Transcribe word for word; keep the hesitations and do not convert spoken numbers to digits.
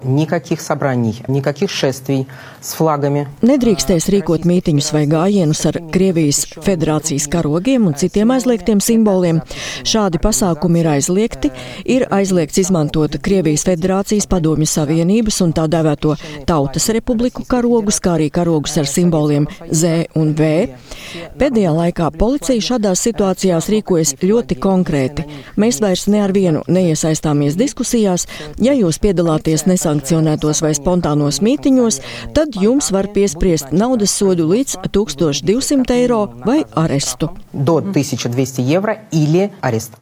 Никаких собраний, никаких шествий с флагами. Nedrīkstēs rīkot mītiņus vai gājienus ar Krievijas federācijas karogiem un citiem aizliegtiem simboliem. Šādi pasākumi ir aizliegti. Ir aizliegts izmantot Krievijas federācijas Padomju Savienības un tā dēvēto Tautas Republiku karogus, kā arī karogus ar simboliem Z un V. Pēdējā laikā policija šādās situācijās rīkojas ļoti konkrēti. Mēs vairs ne ar vienu neiesaistāmies diskusijās. Ja jūs piedalāties nesankcionētos vai spontānos mītiņos, tad jums var piespriest naudas sodu līdz tūkstoš divsimt eiro vai arestu. До тысячи двухсот евро или арест.